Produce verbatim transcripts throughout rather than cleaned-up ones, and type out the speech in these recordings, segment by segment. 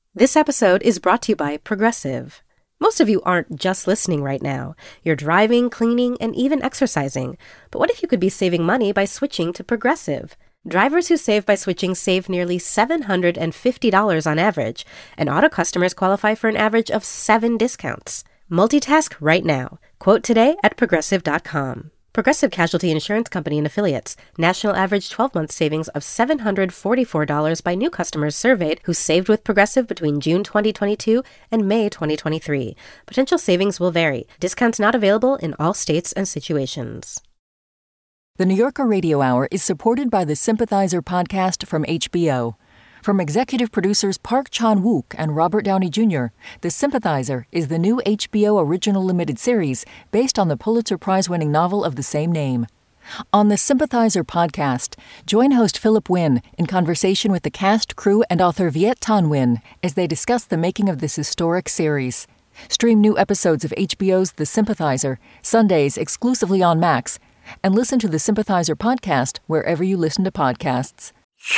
This episode is brought to you by Progressive. Most of you aren't just listening right now. You're driving, cleaning, and even exercising. But what if you could be saving money by switching to Progressive? Drivers who save by switching save nearly seven hundred fifty dollars on average, and auto customers qualify for an average of seven discounts. Multitask right now. Quote today at progressive dot com. Progressive Casualty Insurance Company and Affiliates. National average twelve-month savings of seven hundred forty-four dollars by new customers surveyed who saved with Progressive between June twenty twenty-two and May twenty twenty-three. Potential savings will vary. Discounts not available in all states and situations. The New Yorker Radio Hour is supported by the Sympathizer podcast from H B O. From executive producers Park Chan-wook and Robert Downey Junior, The Sympathizer is the new H B O original limited series based on the Pulitzer Prize-winning novel of the same name. On the Sympathizer podcast, join host Philip Wynn in conversation with the cast, crew, and author Viet Thanh Nguyen as they discuss the making of this historic series. Stream new episodes of H B O's The Sympathizer, Sundays exclusively on Max, and listen to the Sympathizer podcast wherever you listen to podcasts.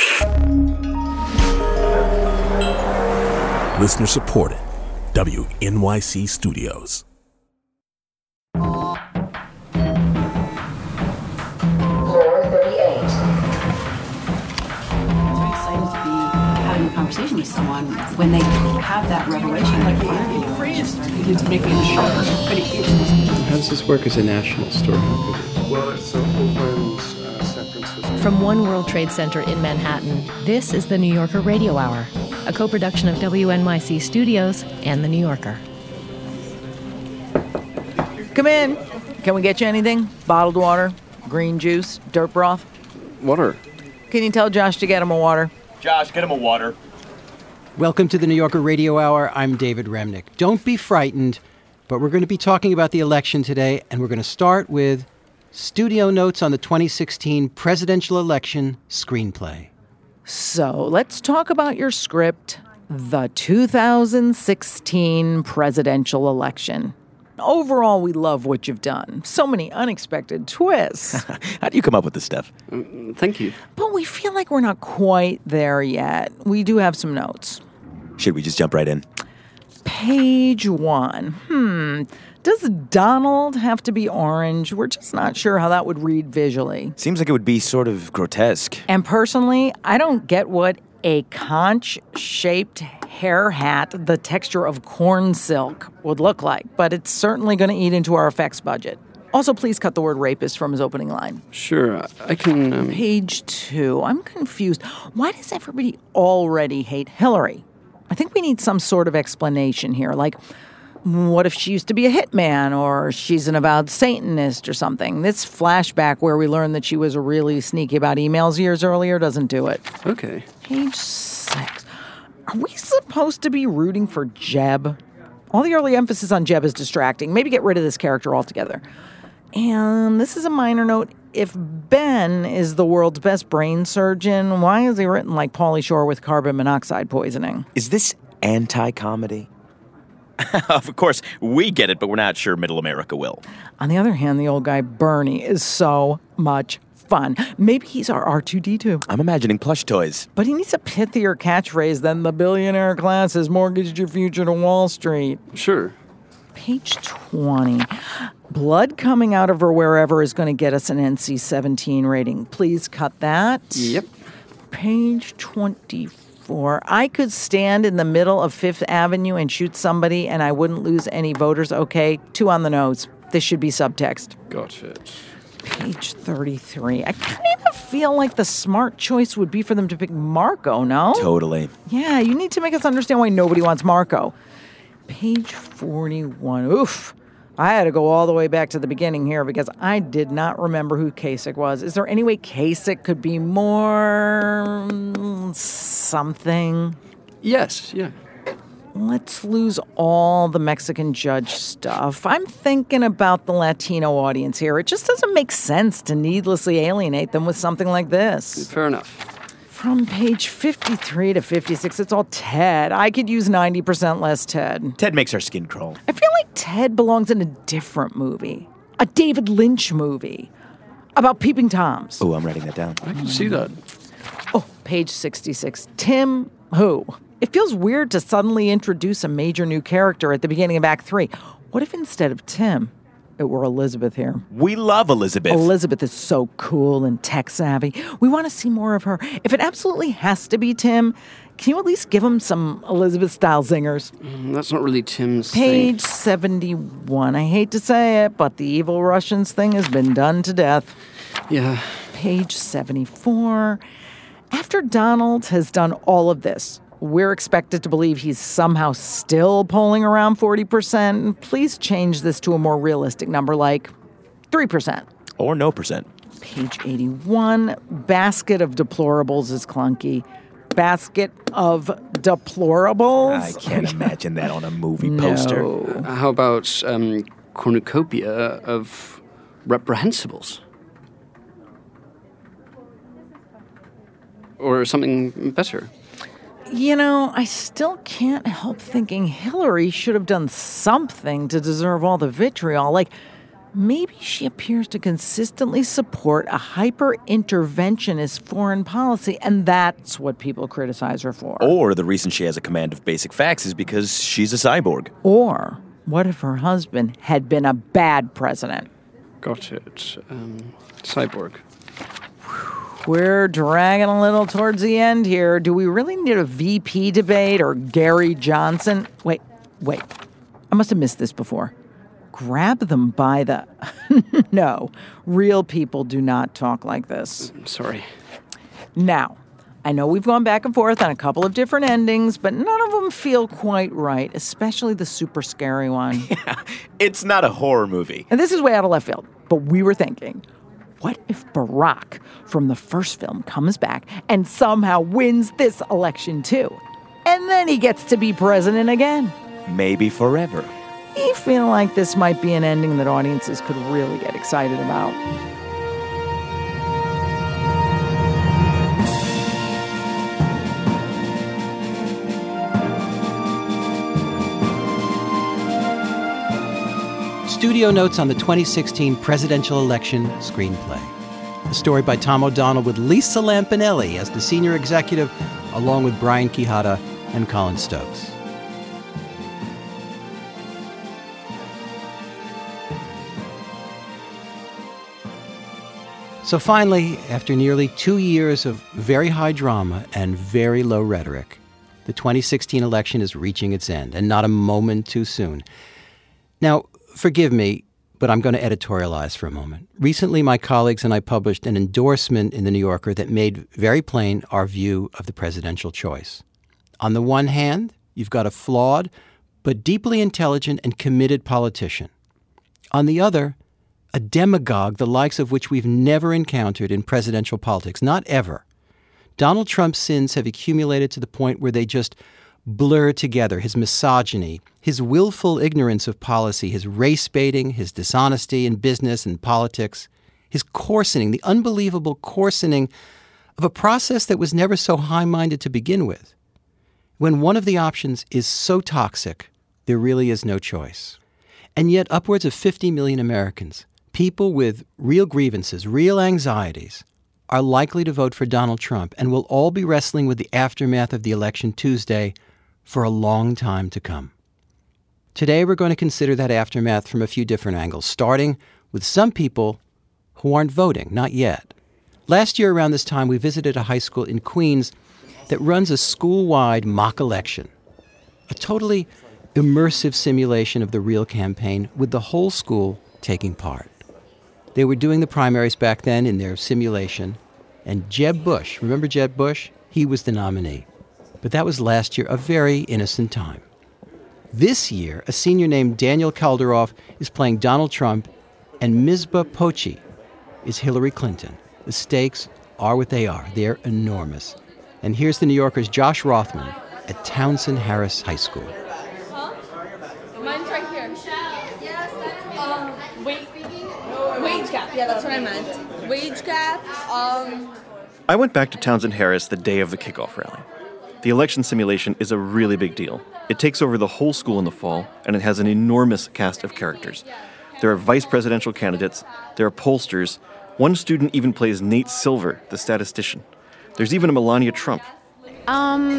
Listener supported. W N Y C Studios. Floor thirty-eight. It's very exciting to be having a conversation with someone when they have that revelation. Like, why are you crazy? It's making a show. But it, it, How does this work as a national story? Well, it's Oakland, uh, San Francisco. From One World Trade Center in Manhattan, this is the New Yorker Radio Hour, a co-production of W N Y C Studios and The New Yorker. Come in. Can we get you anything? Bottled water, green juice, dirt broth? Water. Can you tell Josh to get him a water? Josh, get him a water. Welcome to the New Yorker Radio Hour. I'm David Remnick. Don't be frightened, but we're going to be talking about the election today, and we're going to start with studio notes on the twenty sixteen presidential election screenplay. So let's talk about your script, the two thousand sixteen presidential election. Overall, we love what you've done. So many unexpected twists. How do you come up with this stuff? Um, thank you. But we feel like we're not quite there yet. We do have some notes. Should we just jump right in? Page one. Hmm. Does Donald have to be orange? We're just not sure how that would read visually. Seems like it would be sort of grotesque. And personally, I don't get what a conch-shaped hair hat, the texture of corn silk, would look like, but it's certainly going to eat into our effects budget. Also, please cut the word rapist from his opening line. Sure, I can... Um... Page two. I'm confused. Why does everybody already hate Hillary? I think we need some sort of explanation here, like, what if she used to be a hitman, or she's an avowed Satanist or something? This flashback where we learned that she was really sneaky about emails years earlier doesn't do it. Okay. Page six. Are we supposed to be rooting for Jeb? All the early emphasis on Jeb is distracting. Maybe get rid of this character altogether. And this is a minor note. If Ben is the world's best brain surgeon, why is he written like Pauly Shore with carbon monoxide poisoning? Is this anti-comedy? Of course, we get it, but we're not sure Middle America will. On the other hand, the old guy Bernie is so much fun. Maybe he's our R two D two. I'm imagining plush toys. But he needs a pithier catchphrase than the billionaire class has mortgaged your future to Wall Street. Sure. Page twenty. Blood coming out of her wherever is going to get us an N C seventeen rating. Please cut that. Yep. Page twenty-four. I could stand in the middle of Fifth Avenue and shoot somebody and I wouldn't lose any voters. Okay, two on the nose. This should be subtext. Gotcha. Page thirty-three. I kind of feel like the smart choice would be for them to pick Marco, no? Totally. Yeah, you need to make us understand why nobody wants Marco. Page forty-one. Oof. I had to go all the way back to the beginning here because I did not remember who Kasich was. Is there any way Kasich could be more something? Yes, yeah. Let's lose all the Mexican judge stuff. I'm thinking about the Latino audience here. It just doesn't make sense to needlessly alienate them with something like this. Fair enough. From page fifty-three to fifty-six, it's all Ted. I could use ninety percent less Ted. Ted makes our skin crawl. I feel like Ted belongs in a different movie. A David Lynch movie. About peeping Toms. Oh, I'm writing that down. I can see that. Oh, page sixty-six. Tim who? It feels weird to suddenly introduce a major new character at the beginning of Act Three. What if instead of Tim, it were Elizabeth here? We love Elizabeth. Elizabeth is so cool and tech-savvy. We want to see more of her. If it absolutely has to be Tim, can you at least give him some Elizabeth-style zingers? Mm, that's not really Tim's Page thing. seventy-one. I hate to say it, but the evil Russians thing has been done to death. Yeah. Page seventy-four. After Donald has done all of this, we're expected to believe he's somehow still polling around forty percent. Please change this to a more realistic number like three percent. Or no percent. Page eighty-one. Basket of deplorables is clunky. Basket of deplorables? I can't imagine that on a movie No. poster. Uh, how about um, cornucopia of reprehensibles? Or something better? You know, I still can't help thinking Hillary should have done something to deserve all the vitriol. Like, maybe she appears to consistently support a hyper-interventionist foreign policy, and that's what people criticize her for. Or the reason she has a command of basic facts is because she's a cyborg. Or what if her husband had been a bad president? Got it. Um, cyborg. We're dragging a little towards the end here. Do we really need a V P debate or Gary Johnson? Wait, wait. I must have missed this before. Grab them by the... No, real people do not talk like this. Sorry. Now, I know we've gone back and forth on a couple of different endings, but none of them feel quite right, especially the super scary one. Yeah, it's not a horror movie. And this is way out of left field, but we were thinking, what if Barack from the first film comes back and somehow wins this election too? And then he gets to be president again. Maybe forever. We feel like this might be an ending that audiences could really get excited about. Studio notes on the twenty sixteen presidential election screenplay. A story by Tom O'Donnell with Lisa Lampanelli as the senior executive, along with Brian Quijada and Colin Stokes. So finally, after nearly two years of very high drama and very low rhetoric, the twenty sixteen election is reaching its end, and not a moment too soon. Now, forgive me, but I'm going to editorialize for a moment. Recently, my colleagues and I published an endorsement in The New Yorker that made very plain our view of the presidential choice. On the one hand, you've got a flawed but deeply intelligent and committed politician. On the other, a demagogue the likes of which we've never encountered in presidential politics, not ever. Donald Trump's sins have accumulated to the point where they just blur together. His misogyny, his willful ignorance of policy, his race baiting, his dishonesty in business and politics, his coarsening, the unbelievable coarsening of a process that was never so high-minded to begin with. When one of the options is so toxic, there really is no choice. And yet upwards of fifty million Americans, people with real grievances, real anxieties, are likely to vote for Donald Trump and will all be wrestling with the aftermath of the election Tuesday for a long time to come. Today, we're going to consider that aftermath from a few different angles, starting with some people who aren't voting, not yet. Last year around this time, we visited a high school in Queens that runs a school-wide mock election, a totally immersive simulation of the real campaign with the whole school taking part. They were doing the primaries back then in their simulation, and Jeb Bush, remember Jeb Bush? He was the nominee. But that was last year, a very innocent time. This year, a senior named Daniel Kalderoff is playing Donald Trump, and Mizpah Pochi is Hillary Clinton. The stakes are what they are. They're enormous. And here's the New Yorker's Josh Rothman at Townsend Harris High School. Huh? Mine's right here. Um, wait, wage gap. Yeah, that's what I meant. Wage gap. Um. I went back to Townsend Harris the day of the kickoff rally. The election simulation is a really big deal. It takes over the whole school in the fall, and it has an enormous cast of characters. There are vice presidential candidates, there are pollsters, one student even plays Nate Silver, the statistician. There's even a Melania Trump. Um,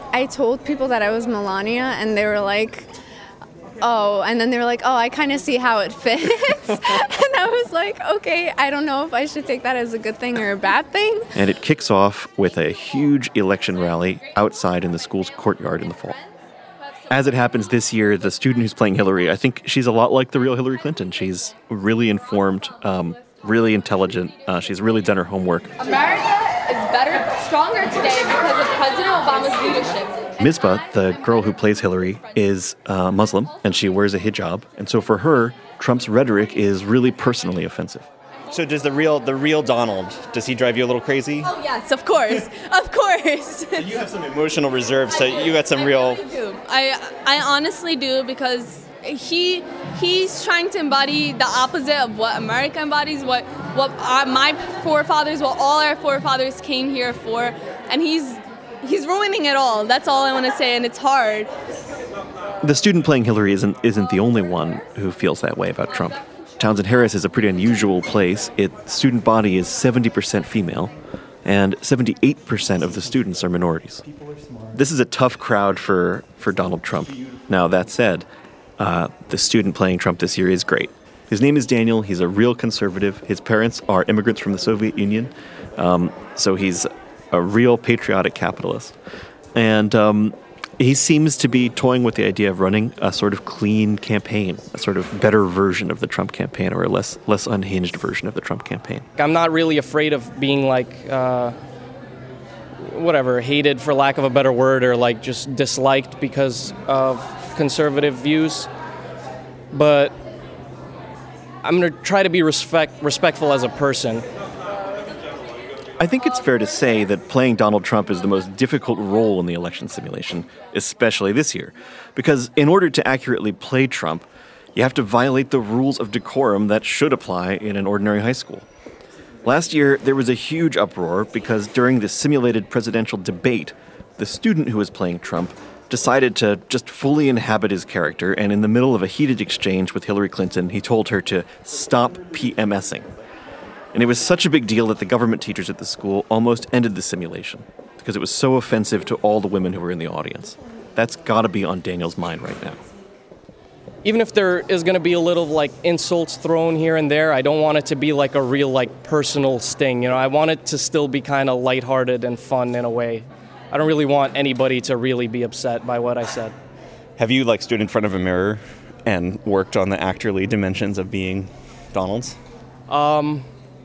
I told people that I was Melania, and they were like, oh, and then they were like, oh, I kind of see how it fits. And I was like, okay, I don't know if I should take that as a good thing or a bad thing. And it kicks off with a huge election rally outside in the school's courtyard in the fall. As it happens this year, the student who's playing Hillary, I think she's a lot like the real Hillary Clinton. She's really informed, um, really intelligent. Uh, she's really done her homework. America is better, stronger today because of President Obama's leadership. Misbah, the girl who plays Hillary, is uh, Muslim, and she wears a hijab. And so for her, Trump's rhetoric is really personally offensive. So does the real the real Donald, does he drive you a little crazy? Oh, yes, of course. Of course. So you have some emotional reserves, so you got some I real... Really do. I, I honestly do, because he he's trying to embody the opposite of what America embodies, what, what our, my forefathers, what all our forefathers came here for, and he's he's ruining it all. That's all I want to say, and it's hard. The student playing Hillary isn't isn't the only one who feels that way about Trump. Townsend Harris is a pretty unusual place. Its student body is seventy percent female, and seventy-eight percent of the students are minorities. This is a tough crowd for, for Donald Trump. Now, that said, uh, the student playing Trump this year is great. His name is Daniel. He's a real conservative. His parents are immigrants from the Soviet Union, um, so he's a real patriotic capitalist. And um, he seems to be toying with the idea of running a sort of clean campaign, a sort of better version of the Trump campaign, or a less less unhinged version of the Trump campaign. I'm not really afraid of being like, uh, whatever, hated for lack of a better word, or like just disliked because of conservative views. But I'm going to try to be respect respectful as a person. I think it's fair to say that playing Donald Trump is the most difficult role in the election simulation, especially this year. Because in order to accurately play Trump, you have to violate the rules of decorum that should apply in an ordinary high school. Last year, there was a huge uproar because during the simulated presidential debate, the student who was playing Trump decided to just fully inhabit his character, and in the middle of a heated exchange with Hillary Clinton, he told her to stop PMSing. And it was such a big deal that the government teachers at the school almost ended the simulation because it was so offensive to all the women who were in the audience. That's got to be on Daniel's mind right now. Even if there is going to be a little like insults thrown here and there, I don't want it to be like a real like personal sting. You know, I want it to still be kind of lighthearted and fun in a way. I don't really want anybody to really be upset by what I said. Have you like stood in front of a mirror and worked on the actorly dimensions of being Donald's? Um...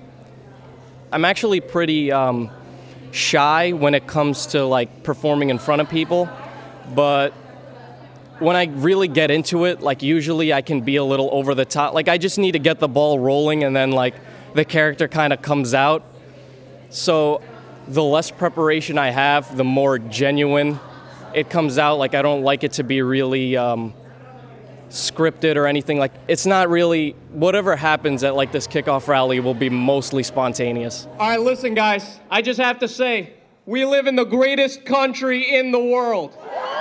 I'm actually pretty um, shy when it comes to like performing in front of people, but when I really get into it, like usually I can be a little over the top. Like I just need to get the ball rolling, and then like the character kind of comes out. So the less preparation I have, the more genuine it comes out. Like I don't like it to be really um, scripted or anything. Like it's not really, whatever happens at like this kickoff rally will be mostly spontaneous. All right, listen guys, I just have to say, we live in the greatest country in the world.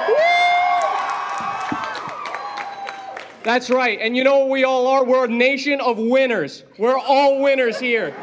That's right, and you know what we all are? We're a nation of winners. We're all winners here.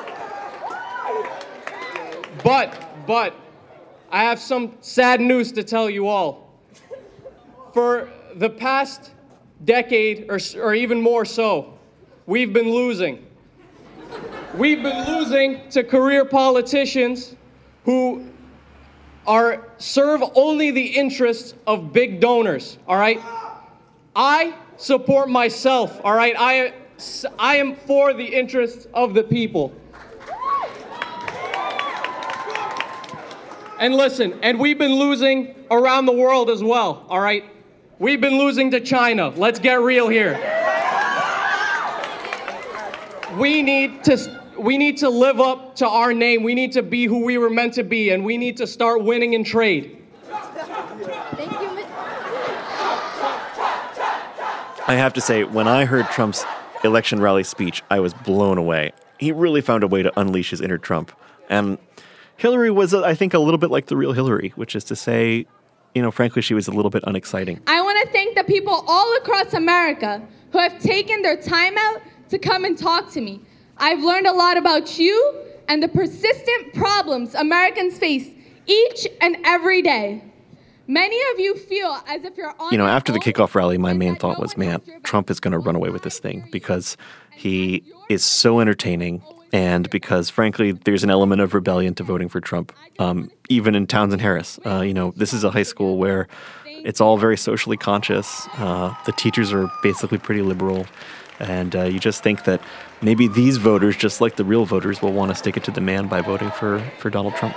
But, but, I have some sad news to tell you all. For the past decade, or, or even more so, we've been losing. We've been losing to career politicians who are serve only the interests of big donors, all right? I support myself, all right? I, I am for the interests of the people. And listen, and we've been losing around the world as well, all right? We've been losing to China. Let's get real here. We need to we need to live up to our name. We need to be who we were meant to be, and we need to start winning in trade. Thank you. I have to say, when I heard Trump's election rally speech, I was blown away. He really found a way to unleash his inner Trump. And Hillary was, I think, a little bit like the real Hillary, which is to say, you know, frankly, she was a little bit unexciting. I want to thank the people all across America who have taken their time out to come and talk to me. I've learned a lot about you and the persistent problems Americans face each and every day. Many of you feel as if you're on You know, your after the own. kickoff rally, my main thought was, man, Trump is going to run away with this thing because he is so entertaining and because, frankly, there's an element of rebellion to voting for Trump, um, even in Townsend Harris. Uh, you know, this is a high school where it's all very socially conscious. Uh, the teachers are basically pretty liberal. And uh, you just think that maybe these voters, just like the real voters, will want to stick it to the man by voting for, for Donald Trump.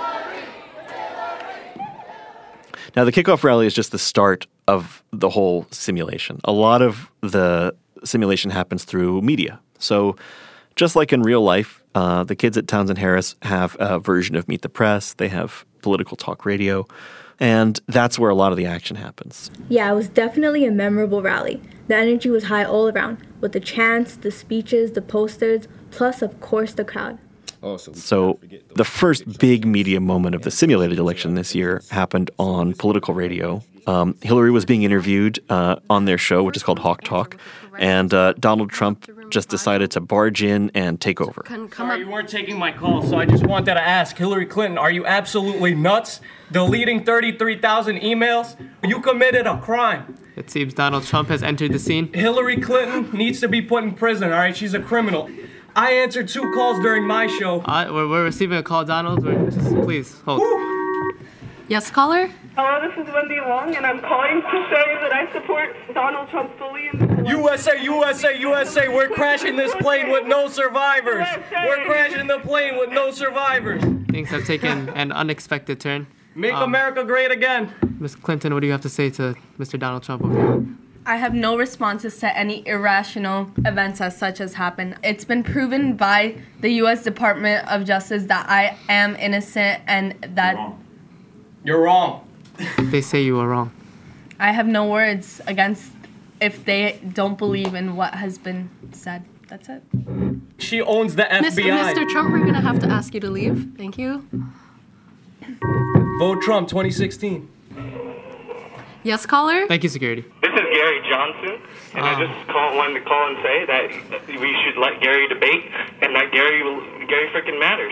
Now, the kickoff rally is just the start of the whole simulation. A lot of the simulation happens through media. So just like in real life, uh, the kids at Townsend Harris have a version of Meet the Press. They have political talk radio. And that's where a lot of the action happens. Yeah, it was definitely a memorable rally. The energy was high all around, with the chants, the speeches, the posters, plus, of course, the crowd. So the first big media moment of the simulated election this year happened on political radio. Um, Hillary was being interviewed uh, on their show, which is called Hawk Talk, and uh, Donald Trump just decided to barge in and take over. Sorry, you weren't taking my call, so I just wanted to ask, Hillary Clinton, are you absolutely nuts? Deleting thirty-three thousand emails? You committed a crime. It seems Donald Trump has entered the scene. Hillary Clinton needs to be put in prison, all right? She's a criminal. I answered two calls during my show. Uh, we're, we're receiving a call, Donald. We're just, please, hold. Yes, caller? Hello, this is Wendy Long, and I'm calling to say that I support Donald Trump fully in the U S A, U S A, U S A, we're crashing this plane with no survivors. We're crashing the plane with no survivors. Things have taken an unexpected turn. Make Um, America great again. Miz Clinton, what do you have to say to Mister Donald Trump over here? I have no responses to any irrational events as such as happened. It's been proven by the U S Department of Justice that I am innocent and that You're wrong. They say you are wrong. I have no words against if they don't believe in what has been said. That's it. She owns the F B I. Mister Trump, we're going to have to ask you to leave. Thank you. Vote Trump twenty sixteen. Yes, caller? Thank you, security. This is Gary Johnson, and I just call, wanted to call and say that we should let Gary debate, and that Gary Gary freaking matters.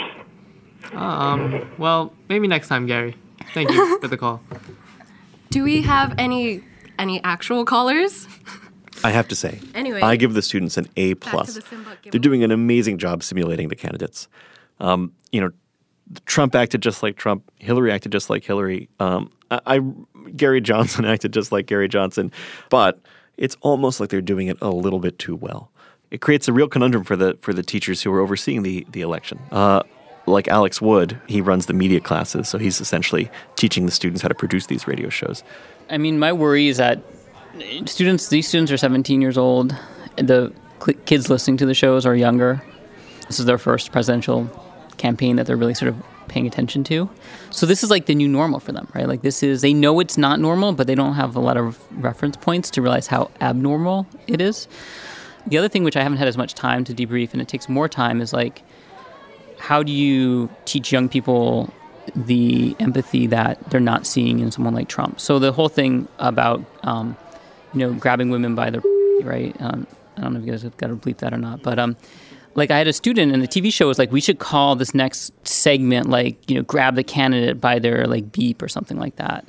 Um, well, maybe next time, Gary. Thank you for the call. Do we have any any actual callers? I have to say, Anyway. I give the students an A Back plus. to the sim book, give They're doing an amazing job simulating the candidates. Um, you know, Trump acted just like Trump. Hillary acted just like Hillary. Um, I, I Gary Johnson acted just like Gary Johnson. But it's almost like they're doing it a little bit too well. It creates a real conundrum for the for the teachers who are overseeing the the election. Uh, like Alex Wood, he runs the media classes, so he's essentially teaching the students how to produce these radio shows. I mean, my worry is that students, these students are seventeen years old. The cl- kids listening to the shows are younger. This is their first presidential campaign that they're really sort of paying attention to. So this is like the new normal for them, right? Like this is, they know it's not normal, but they don't have a lot of reference points to realize how abnormal it is. The other thing, which I haven't had as much time to debrief, and it takes more time, is like, how do you teach young people the empathy that they're not seeing in someone like Trump? So the whole thing about, um, you know, grabbing women by their, right? Um, I don't know if you guys have got to bleep that or not, but um, like I had a student and the T V show was like, we should call this next segment like, you know, grab the candidate by their like beep or something like that.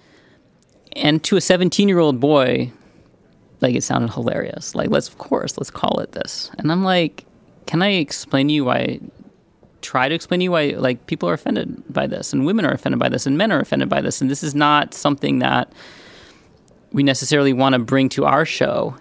And to a seventeen-year-old boy, like it sounded hilarious. Like, let's, of course, let's call it this. And I'm like, can I explain to you why, try to explain to you why, like, people are offended by this, and women are offended by this, and men are offended by this, and this is not something that we necessarily want to bring to our show.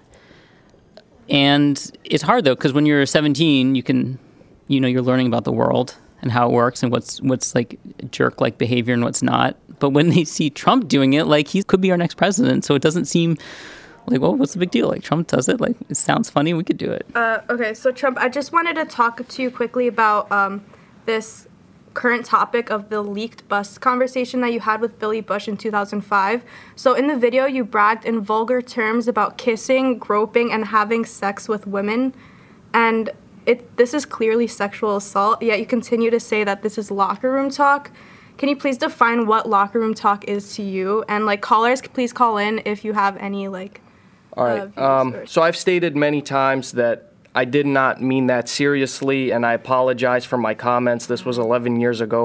And it's hard, though, because when you're seventeen, you can, you know, you're learning about the world and how it works and what's, what's like, jerk-like behavior and what's not. But when they see Trump doing it, like, he could be our next president, so it doesn't seem like, well, what's the big deal? Like, Trump does it. Like, it sounds funny. We could do it. Uh, okay, so Trump, I just wanted to talk to you quickly about um, this current topic of the leaked bus conversation that you had with Billy Bush in two thousand five. So in the video, you bragged in vulgar terms about kissing, groping, and having sex with women. And it this is clearly sexual assault, yet you continue to say that this is locker room talk. Can you please define what locker room talk is to you? And, like, callers, please call in if you have any, like, All right. Um, so I've stated many times that I did not mean that seriously, and I apologize for my comments. This was eleven years ago.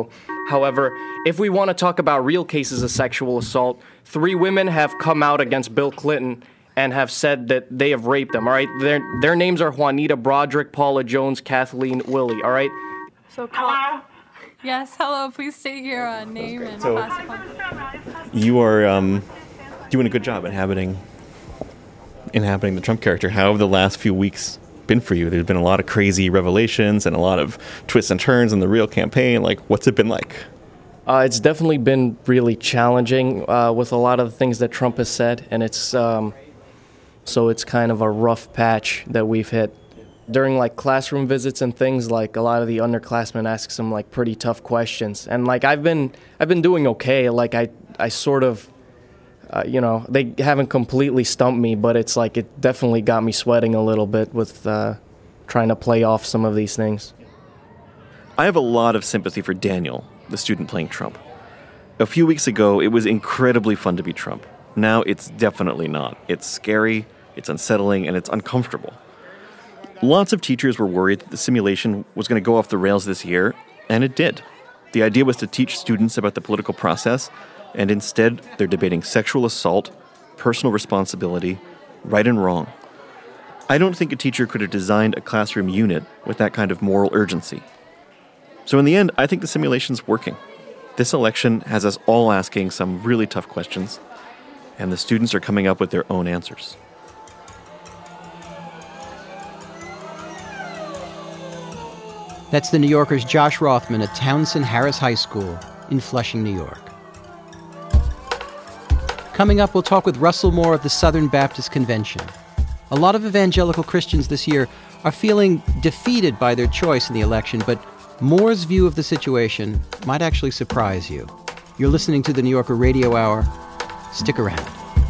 However, if we want to talk about real cases of sexual assault, three women have come out against Bill Clinton and have said that they have raped them, all right? Their, their names are Juanita Broderick, Paula Jones, Kathleen Willey, all right? So call. Yes, hello. Please state your uh, name and So- classification. You are um, doing a good job inhabiting inhabiting the Trump character. How have the last few weeks been for you? There's been a lot of crazy revelations and a lot of twists and turns in the real campaign. Like, what's it been like? Uh, it's definitely been really challenging uh, with a lot of the things that Trump has said, and it's um, so it's kind of a rough patch that we've hit. During like classroom visits and things, like a lot of the underclassmen ask some like pretty tough questions, and like I've been I've been doing okay. Like I I sort of uh, you know they haven't completely stumped me, but it's like it definitely got me sweating a little bit with uh, trying to play off some of these things. I have a lot of sympathy for Daniel, the student playing Trump. A few weeks ago, it was incredibly fun to be Trump. Now it's definitely not. It's scary, it's unsettling, and it's uncomfortable. Lots of teachers were worried that the simulation was going to go off the rails this year, and it did. The idea was to teach students about the political process, and instead they're debating sexual assault, personal responsibility, right and wrong. I don't think a teacher could have designed a classroom unit with that kind of moral urgency. So in the end, I think the simulation's working. This election has us all asking some really tough questions, and the students are coming up with their own answers. That's the New Yorker's Josh Rothman at Townsend Harris High School in Flushing, New York. Coming up, we'll talk with Russell Moore of the Southern Baptist Convention. A lot of evangelical Christians this year are feeling defeated by their choice in the election, but Moore's view of the situation might actually surprise you. You're listening to the New Yorker Radio Hour. Stick around.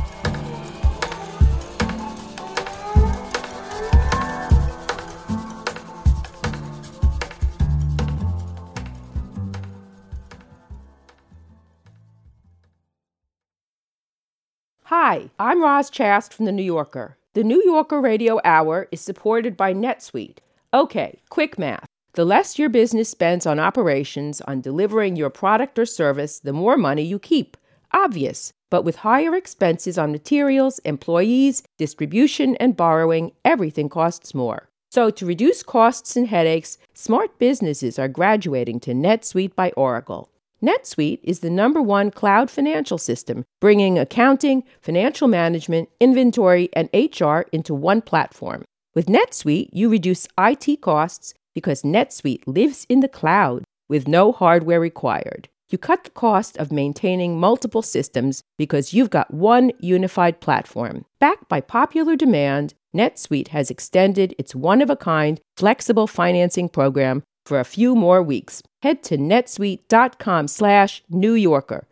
Hi, I'm Roz Chast from The New Yorker. The New Yorker Radio Hour is supported by NetSuite. Okay, quick math. The less your business spends on operations, on delivering your product or service, the more money you keep. Obvious. But with higher expenses on materials, employees, distribution, and borrowing, everything costs more. So to reduce costs and headaches, smart businesses are graduating to NetSuite by Oracle. NetSuite is the number one cloud financial system, bringing accounting, financial management, inventory, and H R into one platform. With NetSuite, you reduce I T costs because NetSuite lives in the cloud with no hardware required. You cut the cost of maintaining multiple systems because you've got one unified platform. Backed by popular demand, NetSuite has extended its one-of-a-kind flexible financing program for a few more weeks. Head to netsuite.com slash New Yorker.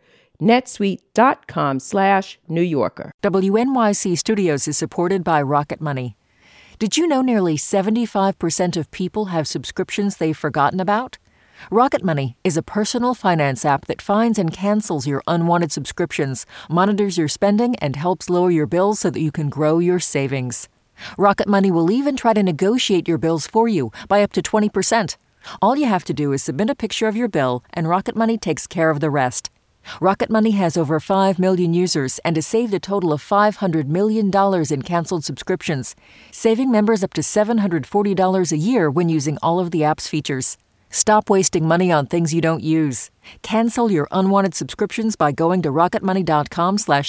netsuite.com slash New Yorker. W N Y C Studios is supported by Rocket Money. Did you know nearly seventy-five percent of people have subscriptions they've forgotten about? Rocket Money is a personal finance app that finds and cancels your unwanted subscriptions, monitors your spending, and helps lower your bills so that you can grow your savings. Rocket Money will even try to negotiate your bills for you by up to twenty percent. All you have to do is submit a picture of your bill, and Rocket Money takes care of the rest. Rocket Money has over five million users and has saved a total of five hundred million dollars in canceled subscriptions, saving members up to seven hundred forty dollars a year when using all of the app's features. Stop wasting money on things you don't use. Cancel your unwanted subscriptions by going to rocketmoney.com slash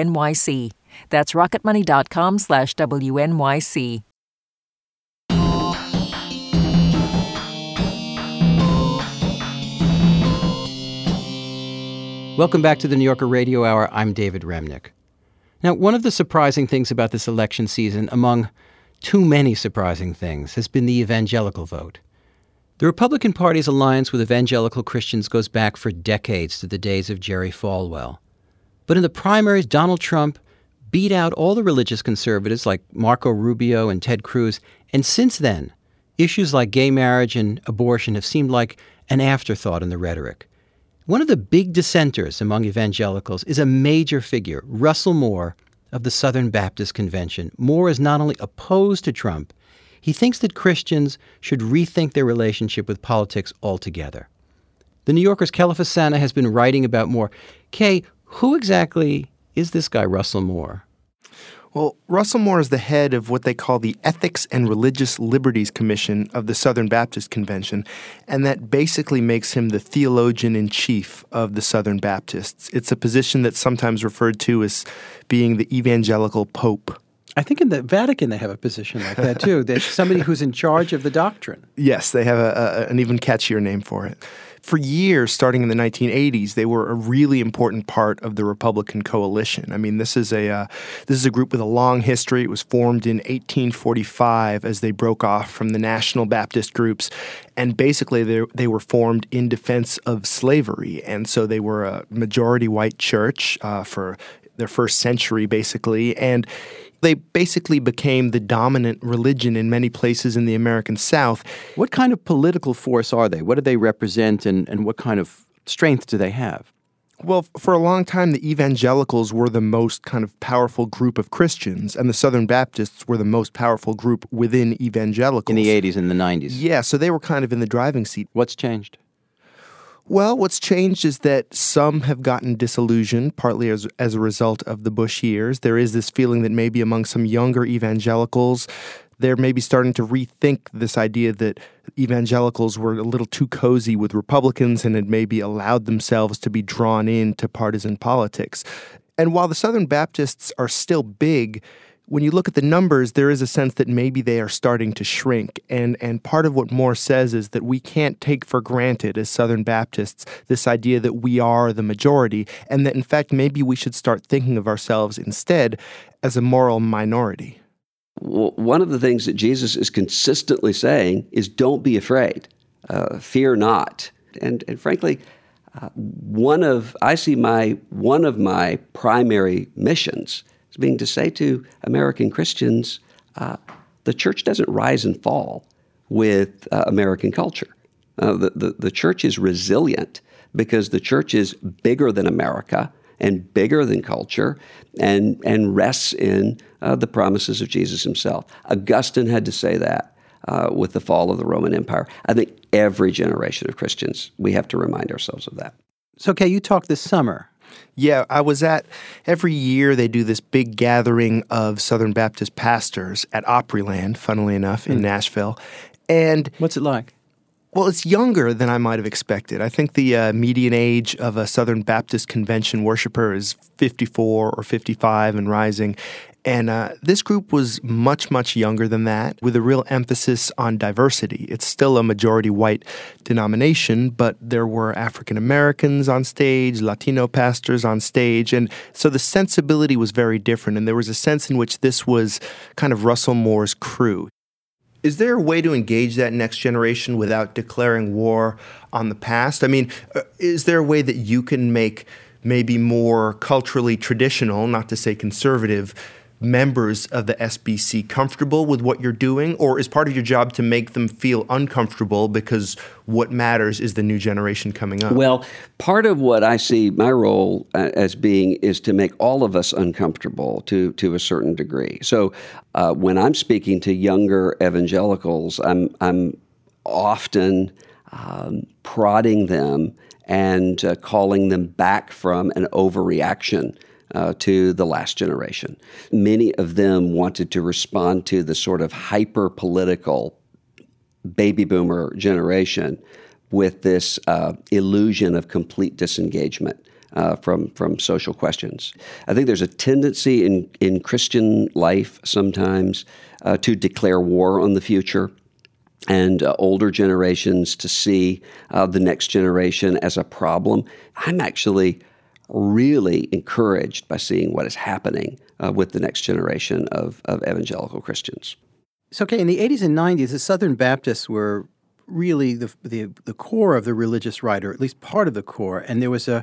WNYC. That's rocketmoney.com slash WNYC. Welcome back to the New Yorker Radio Hour. I'm David Remnick. Now, one of the surprising things about this election season, among too many surprising things, has been the evangelical vote. The Republican Party's alliance with evangelical Christians goes back for decades to the days of Jerry Falwell. But in the primaries, Donald Trump beat out all the religious conservatives like Marco Rubio and Ted Cruz, and since then, issues like gay marriage and abortion have seemed like an afterthought in the rhetoric. One of the big dissenters among evangelicals is a major figure, Russell Moore of the Southern Baptist Convention. Moore is not only opposed to Trump, he thinks that Christians should rethink their relationship with politics altogether. The New Yorker's Kela Fasana has been writing about Moore. Kay, who exactly is this guy, Russell Moore? Well, Russell Moore is the head of what they call the Ethics and Religious Liberties Commission of the Southern Baptist Convention, and that basically makes him the theologian-in-chief of the Southern Baptists. It's a position that's sometimes referred to as being the evangelical pope. I think in the Vatican they have a position like that, too. There's somebody who's in charge of the doctrine. Yes, they have a, a, an even catchier name for it. For years, starting in the nineteen eighties, they were a really important part of the Republican coalition. I mean, this is a uh, this is a group with a long history. It was formed in eighteen forty-five as they broke off from the National Baptist groups, and basically they they were formed in defense of slavery. And so they were a majority white church uh, for their first century, basically, and they basically became the dominant religion in many places in the American South. What kind of political force are they? What do they represent, and, and what kind of strength do they have? Well, for a long time, the evangelicals were the most kind of powerful group of Christians, and the Southern Baptists were the most powerful group within evangelicals. In the eighties and the nineties. Yeah, so they were kind of in the driving seat. What's changed? Well, what's changed is that some have gotten disillusioned, partly as, as a result of the Bush years. There is this feeling that maybe among some younger evangelicals, they're maybe starting to rethink this idea that evangelicals were a little too cozy with Republicans and had maybe allowed themselves to be drawn into partisan politics. And while the Southern Baptists are still big, when you look at the numbers, there is a sense that maybe they are starting to shrink. And and part of what Moore says is that we can't take for granted as Southern Baptists this idea that we are the majority, and that in fact maybe we should start thinking of ourselves instead as a moral minority. Well, one of the things that Jesus is consistently saying is don't be afraid, uh, fear not. And and frankly, uh, one of I see my one of my primary missions as being to say to American Christians, uh, the church doesn't rise and fall with uh, American culture. Uh, the, the, the church is resilient because the church is bigger than America and bigger than culture and, and rests in uh, the promises of Jesus himself. Augustine had to say that uh, with the fall of the Roman Empire. I think every generation of Christians, we have to remind ourselves of that. So, Kay, you talked this summer. Yeah, I was at, every year they do this big gathering of Southern Baptist pastors at Opryland, funnily enough, in mm. Nashville. And what's it like? Well, it's younger than I might have expected. I think the uh, median age of a Southern Baptist convention worshiper is fifty-four or fifty-five and rising. And uh, this group was much, much younger than that, with a real emphasis on diversity. It's still a majority white denomination, but there were African Americans on stage, Latino pastors on stage, and so the sensibility was very different, and there was a sense in which this was kind of Russell Moore's crew. Is there a way to engage that next generation without declaring war on the past? I mean, is there a way that you can make maybe more culturally traditional, not to say conservative, members of the S B C comfortable with what you're doing? Or is part of your job to make them feel uncomfortable because what matters is the new generation coming up? Well, part of what I see my role uh, as being is to make all of us uncomfortable to, to a certain degree. So uh, when I'm speaking to younger evangelicals, I'm, I'm often um, prodding them and uh, calling them back from an overreaction Uh, to the last generation. Many of them wanted to respond to the sort of hyper-political baby boomer generation with this uh, illusion of complete disengagement uh, from, from social questions. I think there's a tendency in, in Christian life sometimes uh, to declare war on the future, and uh, older generations to see uh, the next generation as a problem. I'm actually really encouraged by seeing what is happening uh, with the next generation of, of evangelical Christians. So, okay, in the eighties and nineties, the Southern Baptists were really the, the the core of the religious right, or at least part of the core, and there was a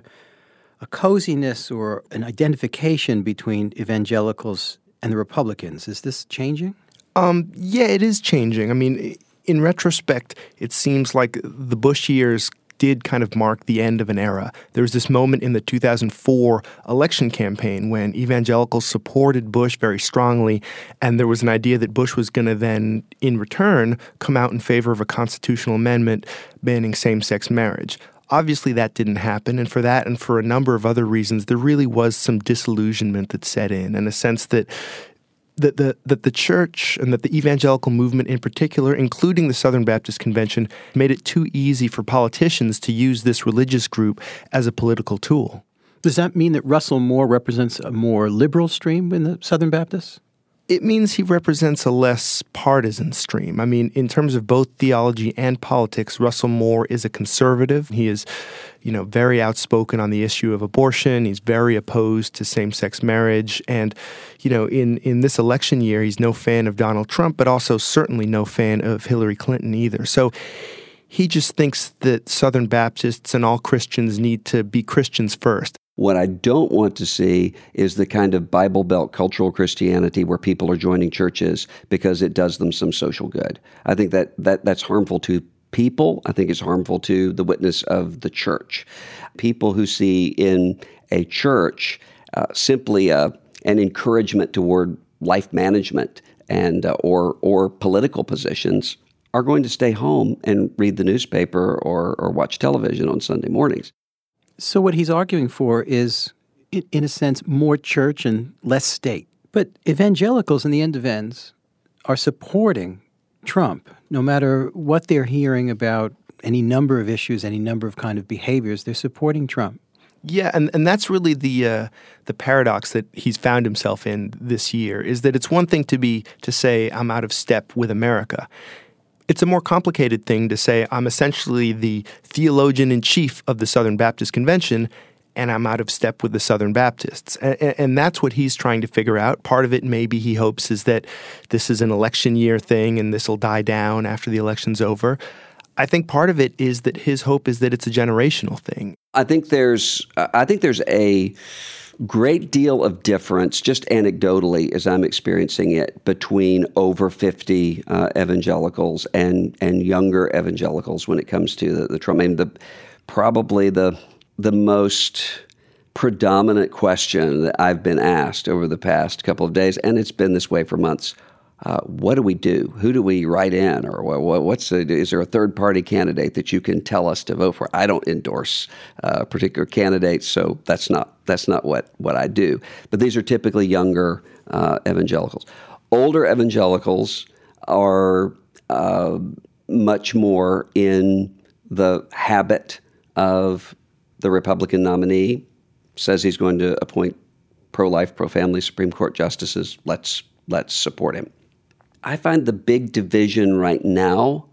a coziness or an identification between evangelicals and the Republicans. Is this changing? Um, yeah, it is changing. I mean, in retrospect, it seems like the Bush years did kind of mark the end of an era. There was this moment in the two thousand four election campaign when evangelicals supported Bush very strongly, and there was an idea that Bush was going to then, in return, come out in favor of a constitutional amendment banning same-sex marriage. Obviously, that didn't happen, and for that and for a number of other reasons, there really was some disillusionment that set in, and a sense that that the that the church and that the evangelical movement in particular, including the Southern Baptist Convention, made it too easy for politicians to use this religious group as a political tool. Does that mean that Russell Moore represents a more liberal stream in the Southern Baptists? It means he represents a less partisan stream. I mean, in terms of both theology and politics, Russell Moore is a conservative. He is, you know, very outspoken on the issue of abortion. He's very opposed to same-sex marriage. And, you know, in, in this election year, he's no fan of Donald Trump, but also certainly no fan of Hillary Clinton either. So he just thinks that Southern Baptists and all Christians need to be Christians first. What I don't want to see is the kind of Bible Belt cultural Christianity where people are joining churches because it does them some social good. I think that, that that's harmful to people. I think it's harmful to the witness of the church. People who see in a church uh, simply a, an encouragement toward life management and uh, or or political positions are going to stay home and read the newspaper or or watch television on Sunday mornings. So what he's arguing for is, in, in a sense, more church and less state. But evangelicals, in the end of ends, are supporting Trump, no matter what they're hearing about any number of issues, any number of kind of behaviors. They're supporting Trump. Yeah, and, and that's really the uh, the paradox that he's found himself in this year, is that it's one thing to be to say, I'm out of step with America. It's a more complicated thing to say I'm essentially the theologian-in-chief of the Southern Baptist Convention, and I'm out of step with the Southern Baptists. And, and that's what he's trying to figure out. Part of it, maybe he hopes, is that this is an election year thing and this will die down after the election's over. I think part of it is that his hope is that it's a generational thing. I think there's I think there's a great deal of difference, just anecdotally, as I'm experiencing it, between over fifty uh, evangelicals and and younger evangelicals when it comes to the, the Trump. I mean, the probably the the most predominant question that I've been asked over the past couple of days, and it's been this way for months. Uh, what do we do? Who do we write in? Or what, what's the, is there a third-party candidate that you can tell us to vote for? I don't endorse uh, particular candidates, so that's not that's not what, what I do. But these are typically younger uh, evangelicals. Older evangelicals are uh, much more in the habit of the Republican nominee says he's going to appoint pro-life, pro-family Supreme Court justices. Let's let's support him. I find the big division right now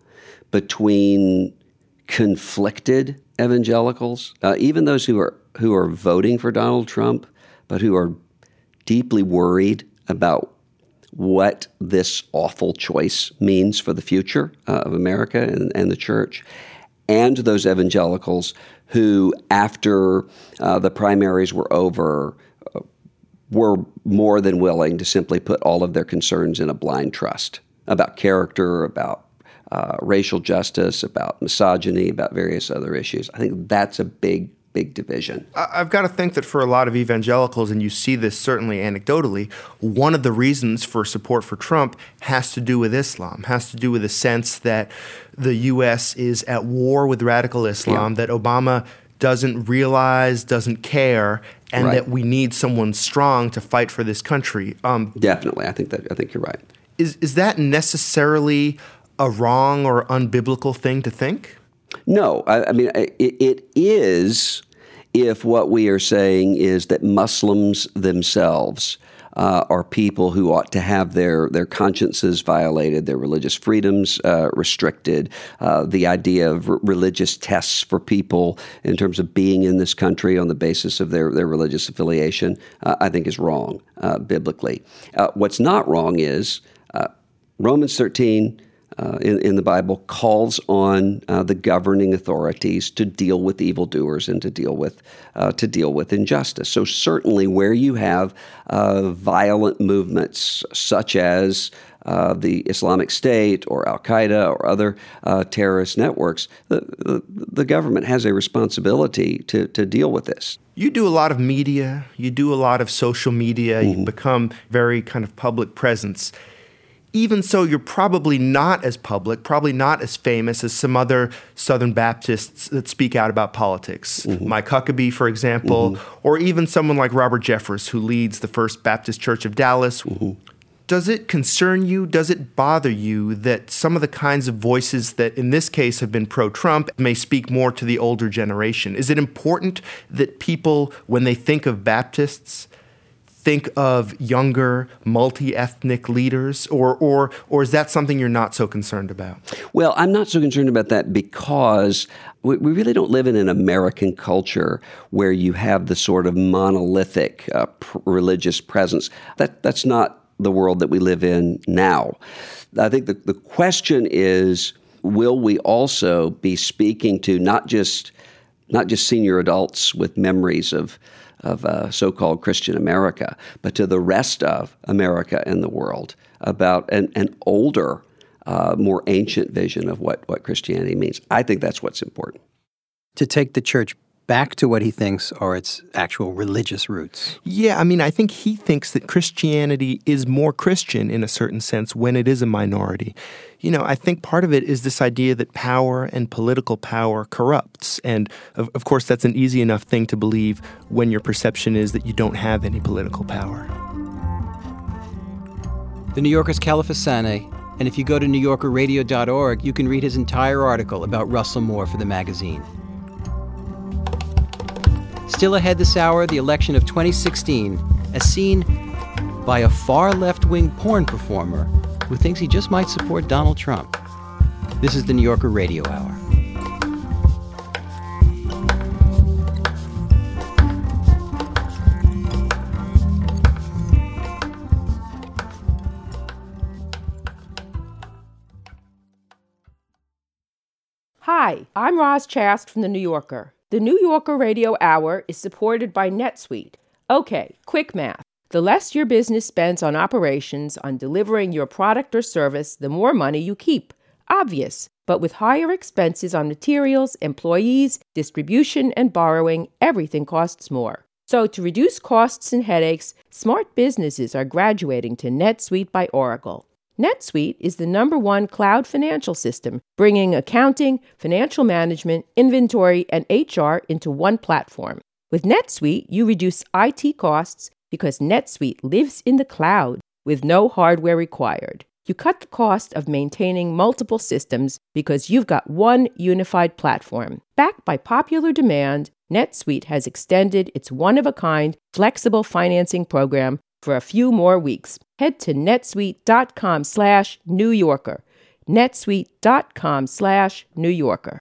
between conflicted evangelicals, uh, even those who are who are voting for Donald Trump, but who are deeply worried about what this awful choice means for the future uh, of America and, and the church, and those evangelicals who, after uh, the primaries were over, uh, were more than willing to simply put all of their concerns in a blind trust about character, about uh, racial justice, about misogyny, about various other issues. I think that's a big, big division. I've got to think that for a lot of evangelicals, and you see this certainly anecdotally, one of the reasons for support for Trump has to do with Islam, has to do with a sense that the U S is at war with radical Islam, yeah. that Obama doesn't realize, doesn't care, and right. that we need someone strong to fight for this country. Um, Definitely, I think that I think you're right. Is is that necessarily a wrong or unbiblical thing to think? No, I, I mean it, it is if what we are saying is that Muslims themselves uh, are people who ought to have their, their consciences violated, their religious freedoms uh, restricted, uh, the idea of r- religious tests for people in terms of being in this country on the basis of their, their religious affiliation, uh, I think is wrong uh, biblically. Uh, what's not wrong is uh, Romans thirteen Uh, in, in the Bible calls on uh, the governing authorities to deal with evildoers and to deal with uh, to deal with injustice. So certainly, where you have uh, violent movements such as uh, the Islamic State or Al Qaeda or other uh, terrorist networks, the, the the government has a responsibility to to deal with this. You do a lot of media. You do a lot of social media. Mm-hmm. You become very kind of public presence. even so, you're probably not as public, probably not as famous as some other Southern Baptists that speak out about politics. Mm-hmm. Mike Huckabee, for example, mm-hmm. or even someone like Robert Jeffress, who leads the First Baptist Church of Dallas. Mm-hmm. Does it concern you? Does it bother you that some of the kinds of voices that in this case have been pro-Trump may speak more to the older generation? Is it important that people, when they think of Baptists, think of younger, multi-ethnic leaders, or or or is that something you're not so concerned about? Well, I'm not so concerned about that because we, we really don't live in an American culture where you have the sort of monolithic uh, pr- religious presence. That that's not the world that we live in now. I think the, the question is, will we also be speaking to not just not just senior adults with memories of of uh, so-called Christian America, but to the rest of America and the world about an, an older, uh, more ancient vision of what, what Christianity means. I think that's what's important. To take the church back to what he thinks are its actual religious roots. Yeah, I mean, I think he thinks that Christianity is more Christian in a certain sense when it is a minority. You know, I think part of it is this idea that power and political power corrupts. And, of, of course, that's an easy enough thing to believe when your perception is that you don't have any political power. The New Yorker's Califasane, and if you go to new yorker radio dot org, you can read his entire article about Russell Moore for the magazine. Still ahead this hour, the election of twenty sixteen, as seen by a far left-wing porn performer who thinks he just might support Donald Trump. This is the New Yorker Radio Hour. Hi, I'm Roz Chast from The New Yorker. The New Yorker Radio Hour is supported by NetSuite. Okay, quick math. The less your business spends on operations, on delivering your product or service, the more money you keep. Obvious. But with higher expenses on materials, employees, distribution, and borrowing, everything costs more. So to reduce costs and headaches, smart businesses are graduating to NetSuite by Oracle. NetSuite is the number one cloud financial system, bringing accounting, financial management, inventory, and H R into one platform. With NetSuite, you reduce I T costs because NetSuite lives in the cloud with no hardware required. You cut the cost of maintaining multiple systems because you've got one unified platform. Backed by popular demand, NetSuite has extended its one-of-a-kind flexible financing program for a few more weeks. Head to netsuite.com slash New Yorker. netsuite.com slash New Yorker.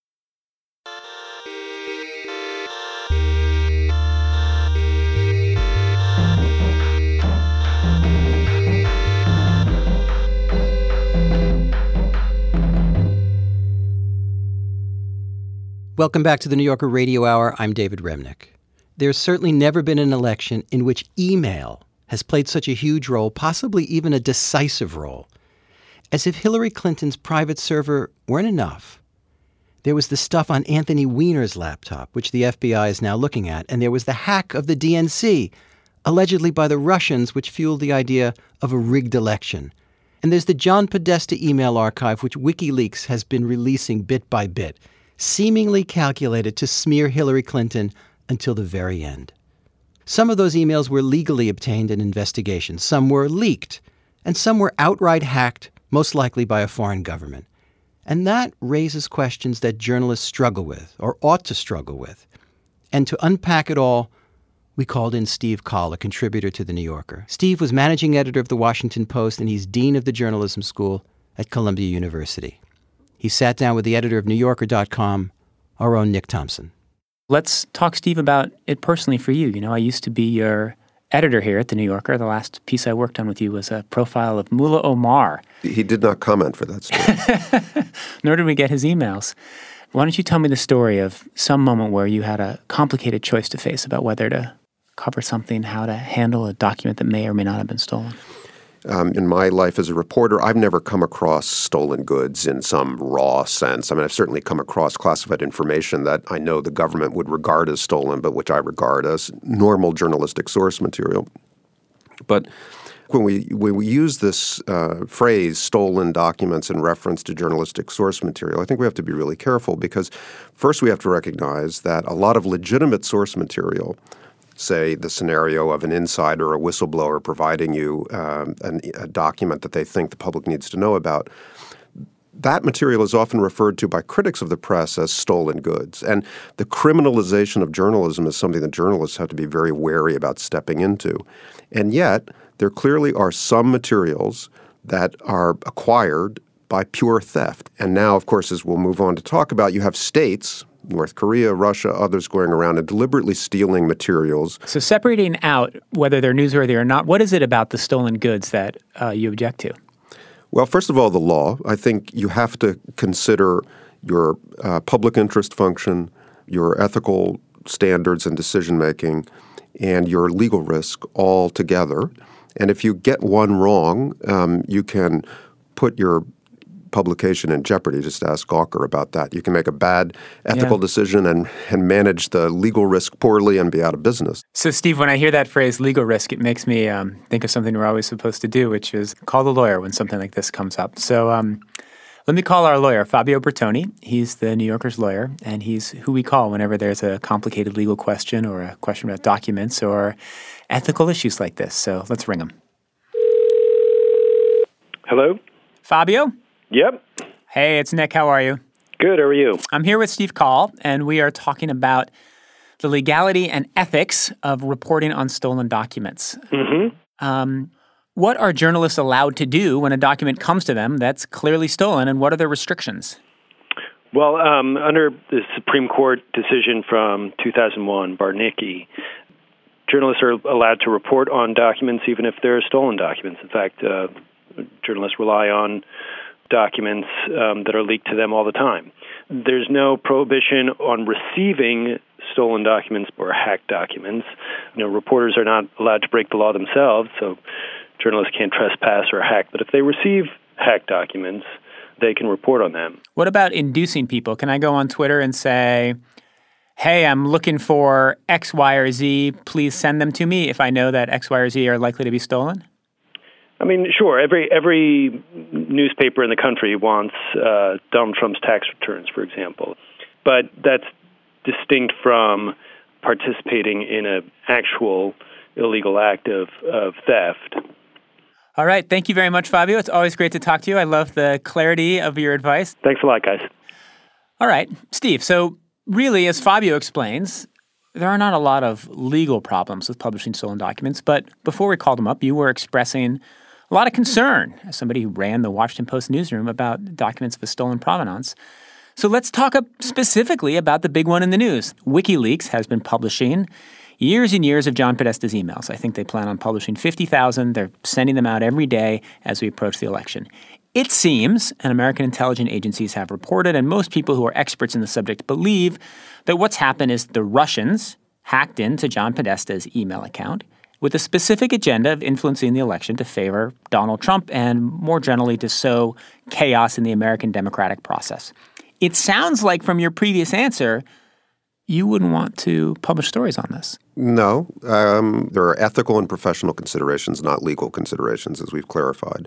Welcome back to the New Yorker Radio Hour. I'm David Remnick. There's certainly never been an election in which email has played such a huge role, possibly even a decisive role. As if Hillary Clinton's private server weren't enough, there was the stuff on Anthony Weiner's laptop, which the F B I is now looking at, and there was the hack of the D N C, allegedly by the Russians, which fueled the idea of a rigged election. And there's the John Podesta email archive, which WikiLeaks has been releasing bit by bit, seemingly calculated to smear Hillary Clinton until the very end. Some of those emails were legally obtained in investigations. Some were leaked, and some were outright hacked, most likely by a foreign government. And that raises questions that journalists struggle with, or ought to struggle with. And to unpack it all, we called in Steve Coll, a contributor to The New Yorker. Steve was managing editor of The Washington Post, and he's dean of the journalism school at Columbia University. He sat down with the editor of New Yorker dot com, our own Nick Thompson. Let's talk, Steve, about it personally for you. You know, I used to be your editor here at The New Yorker. The last piece I worked on with you was a profile of Mullah Omar. He did not comment for that story. Nor did we get his emails. Why don't you tell me the story of some moment where you had a complicated choice to face about whether to cover something, how to handle a document that may or may not have been stolen? Um, in my life as a reporter, I've never come across stolen goods in some raw sense. I mean, I've certainly come across classified information that I know the government would regard as stolen, but which I regard as normal journalistic source material. But when we when we use this uh, phrase "stolen documents" in reference to journalistic source material, I think we have to be really careful because first we have to recognize that a lot of legitimate source material, say the scenario of an insider or a whistleblower providing you um, an, a document that they think the public needs to know about, that material is often referred to by critics of the press as stolen goods. And the criminalization of journalism is something that journalists have to be very wary about stepping into. And yet, there clearly are some materials that are acquired by pure theft. And now, of course, as we'll move on to talk about, you have states, North Korea, Russia, others going around and deliberately stealing materials. So separating out whether they're newsworthy or not, what is it about the stolen goods that uh, you object to? Well, first of all, the law. I think you have to consider your uh, public interest function, your ethical standards and decision-making, and your legal risk all together. And if you get one wrong, um, you can put your publication in jeopardy. Just ask Gawker about that. You can make a bad ethical yeah. decision and, and manage the legal risk poorly and be out of business. So, Steve, when I hear that phrase, legal risk, it makes me um, think of something we're always supposed to do, which is call the lawyer when something like this comes up. So um, let me call our lawyer, Fabio Bertoni. He's the New Yorker's lawyer, and he's who we call whenever there's a complicated legal question or a question about documents or ethical issues like this. So let's ring him. Hello? Fabio? Yep. Hey, it's Nick. How are you? Good. How are you? I'm here with Steve Call, and we are talking about the legality and ethics of reporting on stolen documents. Mm-hmm. Um, what are journalists allowed to do when a document comes to them that's clearly stolen, and what are the restrictions? Well, um, under the Supreme Court decision from two thousand one, Barnicki, journalists are allowed to report on documents even if they're stolen documents. In fact, uh, journalists rely on documents um, that are leaked to them all the time. There's no prohibition on receiving stolen documents or hacked documents. You know, reporters are not allowed to break the law themselves, so journalists can't trespass or hack. But if they receive hacked documents, they can report on them. What about inducing people? Can I go on Twitter and say, hey, I'm looking for X, Y, or Z. Please send them to me if I know that X, Y, or Z are likely to be stolen? I mean, sure. Every every newspaper in the country wants uh, Donald Trump's tax returns, for example. But that's distinct from participating in an actual illegal act of, of theft. All right. Thank you very much, Fabio. It's always great to talk to you. I love the clarity of your advice. Thanks a lot, guys. All right. Steve, so really, as Fabio explains, there are not a lot of legal problems with publishing stolen documents. But before we called him up, you were expressing a lot of concern as somebody who ran the Washington Post newsroom about documents of a stolen provenance. So let's talk specifically about the big one in the news. WikiLeaks has been publishing years and years of John Podesta's emails. I think they plan on publishing fifty thousand. They're sending them out every day as we approach the election. It seems, and American intelligence agencies have reported, and most people who are experts in the subject believe, that what's happened is the Russians hacked into John Podesta's email account with a specific agenda of influencing the election to favor Donald Trump and, more generally, to sow chaos in the American democratic process. It sounds like from your previous answer, you wouldn't want to publish stories on this. No. Um, there are ethical and professional considerations, not legal considerations, as we've clarified.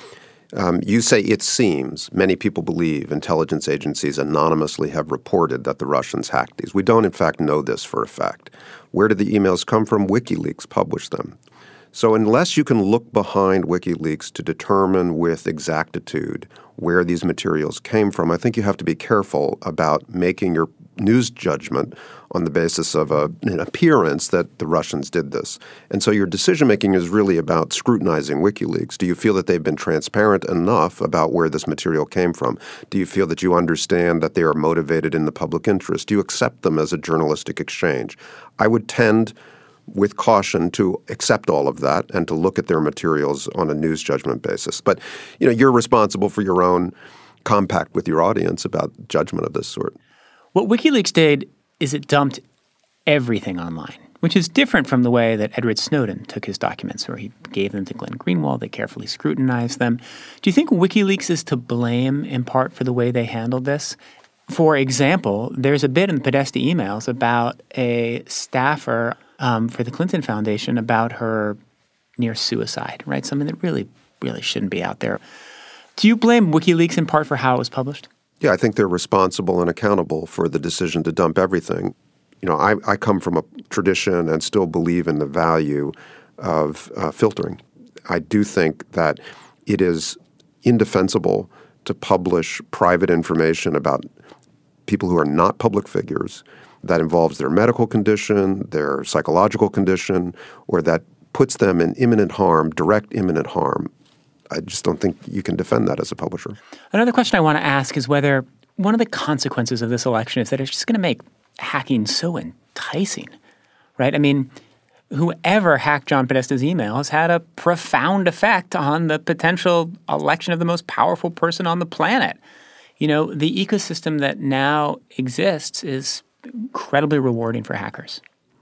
Um, you say it seems. Many people believe intelligence agencies anonymously have reported that the Russians hacked these. We don't, in fact, know this for a fact. Where did the emails come from? WikiLeaks published them. So unless you can look behind WikiLeaks to determine with exactitude where these materials came from, I think you have to be careful about making your news judgment on the basis of a, an appearance that the Russians did this. And so your decision-making is really about scrutinizing WikiLeaks. Do you feel that they've been transparent enough about where this material came from? Do you feel that you understand that they are motivated in the public interest? Do you accept them as a journalistic exchange? I would tend, with caution, to accept all of that and to look at their materials on a news judgment basis. But, you know, you're responsible for your own compact with your audience about judgment of this sort. What WikiLeaks did is it dumped everything online, which is different from the way that Edward Snowden took his documents, where he gave them to Glenn Greenwald. They carefully scrutinized them. Do you think WikiLeaks is to blame in part for the way they handled this? For example, there's a bit in the Podesta emails about a staffer um, for the Clinton Foundation about her near suicide, right? Something that really, really shouldn't be out there. Do you blame WikiLeaks in part for how it was published? Yeah, I think they're responsible and accountable for the decision to dump everything. You know, I, I come from a tradition and still believe in the value of uh, filtering. I do think that it is indefensible to publish private information about people who are not public figures that involves their medical condition, their psychological condition, or that puts them in imminent harm, direct imminent harm. I just don't think you can defend that as a publisher. Another question I want to ask is whether one of the consequences of this election is that it's just going to make hacking so enticing, right? I mean, whoever hacked John Podesta's email has had a profound effect on the potential election of the most powerful person on the planet. You know, the ecosystem that now exists is incredibly rewarding for hackers.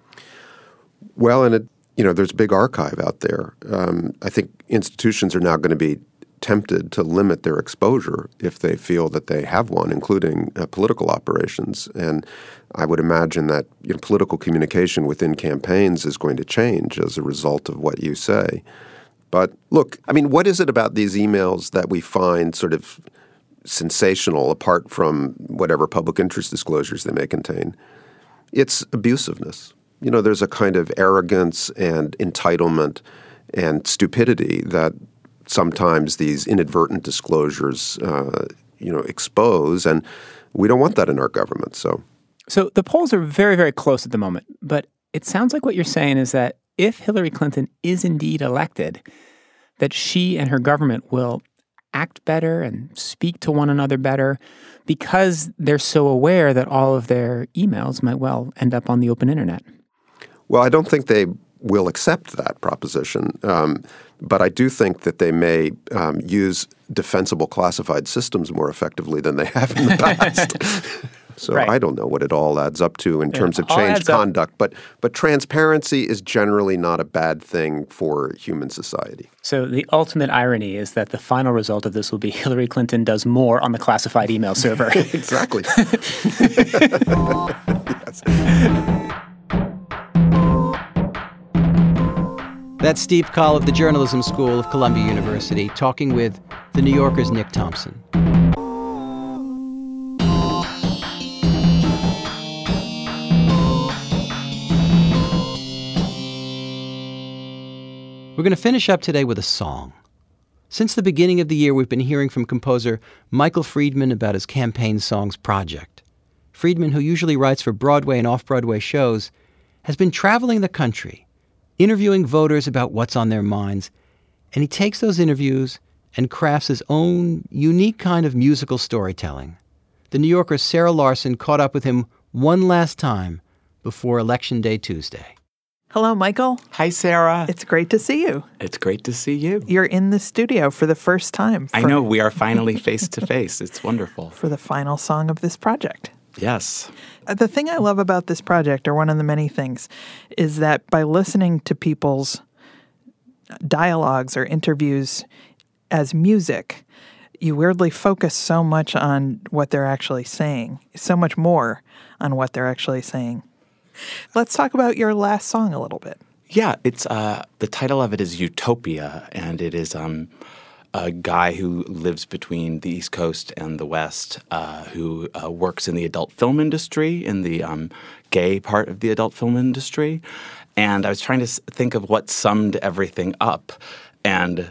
Well, and it, you know, there's a big archive out there. Um, I think institutions are now going to be tempted to limit their exposure if they feel that they have one, including uh, political operations. And I would imagine that you know, political communication within campaigns is going to change as a result of what you say. But look, I mean, what is it about these emails that we find sort of sensational apart from whatever public interest disclosures they may contain? It's abusiveness. You know, there's a kind of arrogance and entitlement and stupidity that sometimes these inadvertent disclosures, uh, you know, expose, and we don't want that in our government. So, so the polls are very, very close at the moment, but it sounds like what you're saying is that if Hillary Clinton is indeed elected, that she and her government will act better and speak to one another better because they're so aware that all of their emails might well end up on the open internet. Well, I don't think they will accept that proposition, um, but I do think that they may um, use defensible classified systems more effectively than they have in the past. So right. I don't know what it all adds up to in yeah, terms of changed conduct, but but transparency is generally not a bad thing for human society. So the ultimate irony is that the final result of this will be Hillary Clinton does more on the classified email server. Exactly. Yes. That's Steve Coll of the Journalism School of Columbia University talking with The New Yorker's Nick Thompson. We're going to finish up today with a song. Since the beginning of the year, we've been hearing from composer Michael Friedman about his Campaign Songs project. Friedman, who usually writes for Broadway and off-Broadway shows, has been traveling the country, interviewing voters about what's on their minds, and he takes those interviews and crafts his own unique kind of musical storytelling. The New Yorker's Sarah Larson caught up with him one last time before Election Day Tuesday. Hello, Michael. Hi, Sarah. It's great to see you. It's great to see you. You're in the studio for the first time. For, I know. We are finally face to face. It's wonderful. For the final song of this project. Yes. The thing I love about this project, or one of the many things, is that by listening to people's dialogues or interviews as music, you weirdly focus so much on what they're actually saying, so much more on what they're actually saying. Let's talk about your last song a little bit. Yeah, it's uh, the title of it is Utopia, and it is um, a guy who lives between the East Coast and the West, uh, who uh, works in the adult film industry, in the um, gay part of the adult film industry. And I was trying to think of what summed everything up. And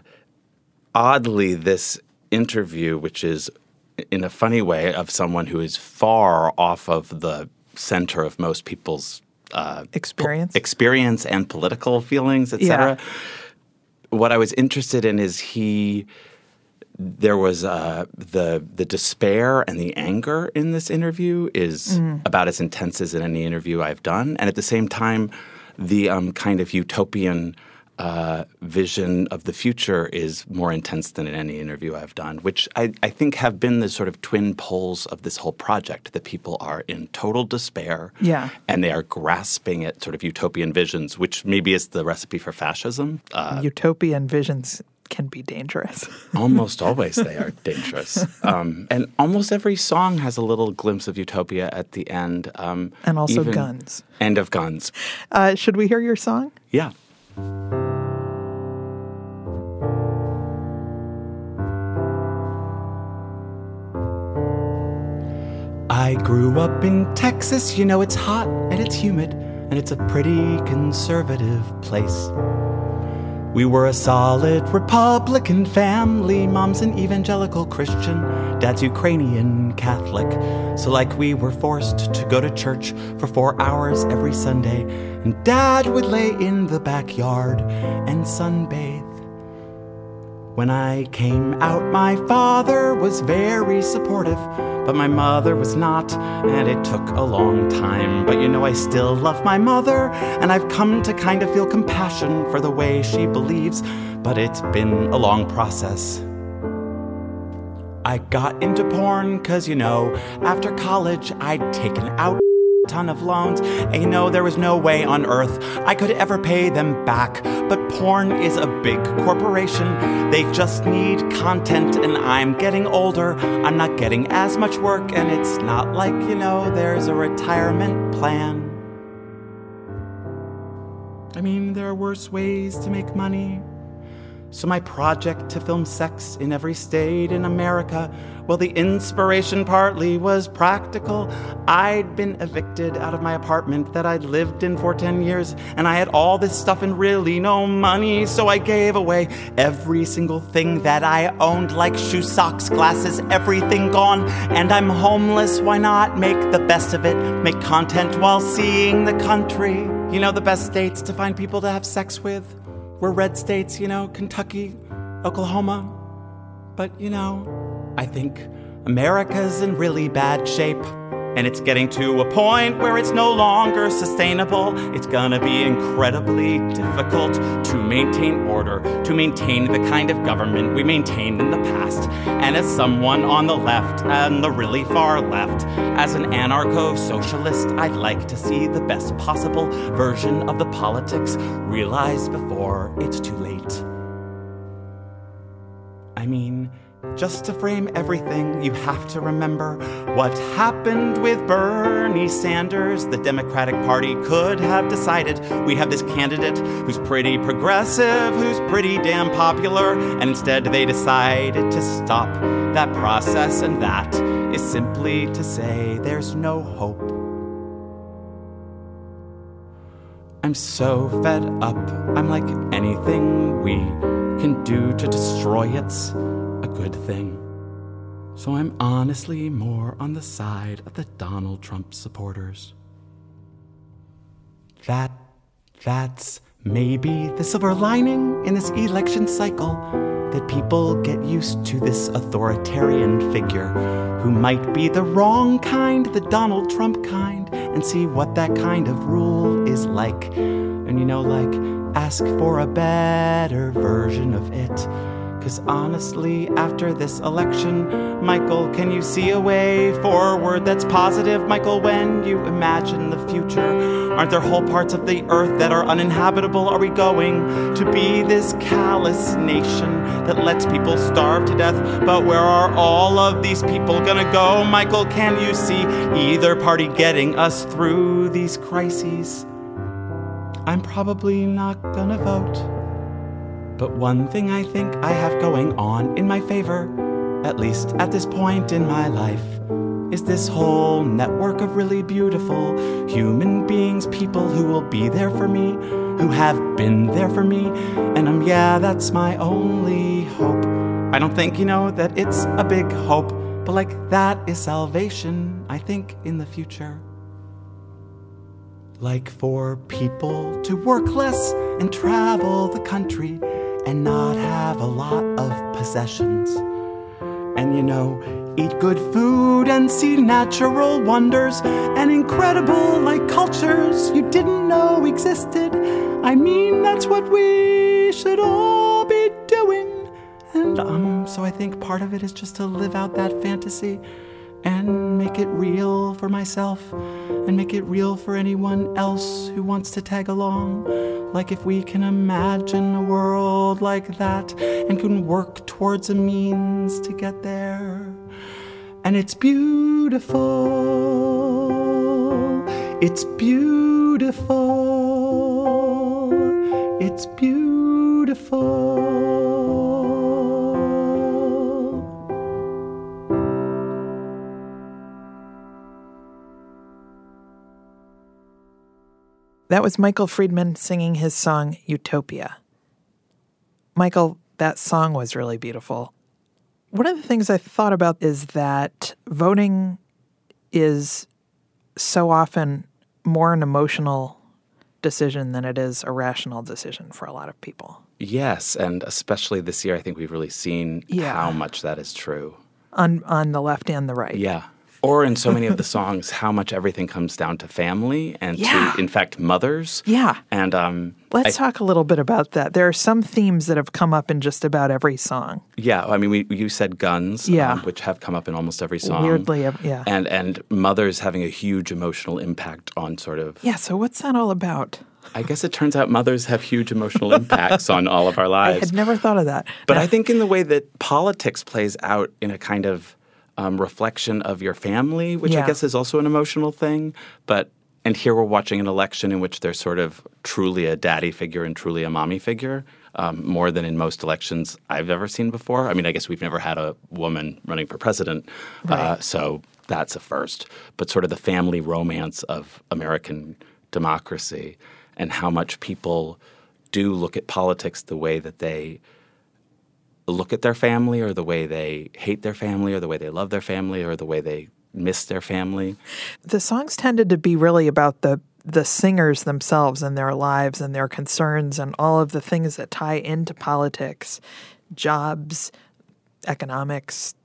oddly, this interview, which is in a funny way of someone who is far off of the center of most people's uh, experience, po- experience and political feelings, et cetera. Yeah. What I was interested in is he. There was uh, the the despair and the anger in this interview is mm. about as intense as in any interview I've done, and at the same time, the um, kind of utopian uh, vision of the future is more intense than in any interview I've done, which I, I think have been the sort of twin poles of this whole project, that people are in total despair yeah. and they are grasping at sort of utopian visions, which maybe is the recipe for fascism. Uh, utopian visions can be dangerous. Almost always they are dangerous. Um, and almost every song has a little glimpse of utopia at the end. Um, and also even, guns. And of guns. Uh, should we hear your song? Yeah. I grew up in Texas, you know it's hot and it's humid, and it's a pretty conservative place. We were a solid Republican family. Mom's an evangelical Christian, Dad's Ukrainian Catholic. So like we were forced to go to church for four hours every Sunday, and Dad would lay in the backyard and sunbathe. When I came out, my father was very supportive, but my mother was not, and it took a long time. But you know, I still love my mother, and I've come to kind of feel compassion for the way she believes, but it's been a long process. I got into porn cause, you know, after college I'd taken out a ton of loans, and you know, there was no way on earth I could ever pay them back. But porn is a big corporation. They just need content, and I'm getting older. I'm not getting as much work, and it's not like, you know, there's a retirement plan. I mean, there are worse ways to make money. So my project to film sex in every state in America, well, the inspiration partly was practical. I'd been evicted out of my apartment that I'd lived in for ten years, and I had all this stuff and really no money, so I gave away every single thing that I owned, like shoes, socks, glasses, everything gone, and I'm homeless. Why not make the best of it, make content while seeing the country? You know, the best states to find people to have sex with were red states, you know, Kentucky, Oklahoma. But, you know, I think America's in really bad shape, and it's getting to a point where it's no longer sustainable. It's gonna be incredibly difficult to maintain order, to maintain the kind of government we maintained in the past. And as someone on the left, and the really far left, as an anarcho-socialist, I'd like to see the best possible version of the politics realized before it's too late. I mean, just to frame everything, you have to remember what happened with Bernie Sanders. The Democratic Party could have decided we have this candidate who's pretty progressive, who's pretty damn popular, and instead they decided to stop that process, and that is simply to say there's no hope. I'm so fed up. I'm like, anything we can do to destroy it's a good thing. So I'm honestly more on the side of the Donald Trump supporters. That, that's maybe the silver lining in this election cycle, that people get used to this authoritarian figure who might be the wrong kind, the Donald Trump kind, and see what that kind of rule is like. And you know, like, ask for a better version of it. Because honestly, after this election, Michael, can you see a way forward that's positive? Michael, when you imagine the future, aren't there whole parts of the earth that are uninhabitable? Are we going to be this callous nation that lets people starve to death? But where are all of these people gonna go? Michael, can you see either party getting us through these crises? I'm probably not gonna vote. But one thing I think I have going on in my favor, at least at this point in my life, is this whole network of really beautiful human beings, people who will be there for me, who have been there for me, and um, yeah, that's my only hope. I don't think, you know, that it's a big hope, but like, that is salvation, I think, in the future. Like for people to work less and travel the country and not have a lot of possessions. And you know, eat good food and see natural wonders and incredible like cultures you didn't know existed. I mean, that's what we should all be doing. And um, so I think part of it is just to live out that fantasy and make it real for myself and make it real for anyone else who wants to tag along. Like if we can imagine a world like that and can work towards a means to get there. And it's beautiful. It's beautiful. It's beautiful. That was Michael Friedman singing his song Utopia. Michael, that song was really beautiful. One of the things I thought about is that voting is so often more an emotional decision than it is a rational decision for a lot of people. Yes, and especially this year, I think we've really seen Yeah. how much that is true. On on the left and the right. Yeah. Or in so many of the songs, how much everything comes down to family and Yeah. to, in fact, mothers. Yeah. And um, Let's I, talk a little bit about that. There are some themes that have come up in just about every song. Yeah, I mean, we, you said guns, Yeah. um, which have come up in almost every song. Weirdly, ev- yeah. And and mothers having a huge emotional impact on sort of. Yeah, so what's that all about? I guess it turns out mothers have huge emotional impacts on all of our I lives. had never thought of that. But I think in the way that politics plays out in a kind of um, reflection of your family, which Yeah. I guess is also an emotional thing. But and here we're watching an election in which there's sort of truly a daddy figure and truly a mommy figure, um, more than in most elections I've ever seen before. I mean, I guess we've never had a woman running for president, uh, Right. so that's a first. But sort of the family romance of American democracy and how much people do look at politics the way that they look at their family or the way they hate their family or the way they love their family or the way they miss their family. The songs tended to be really about the the singers themselves and their lives and their concerns and all of the things that tie into politics, jobs, economics,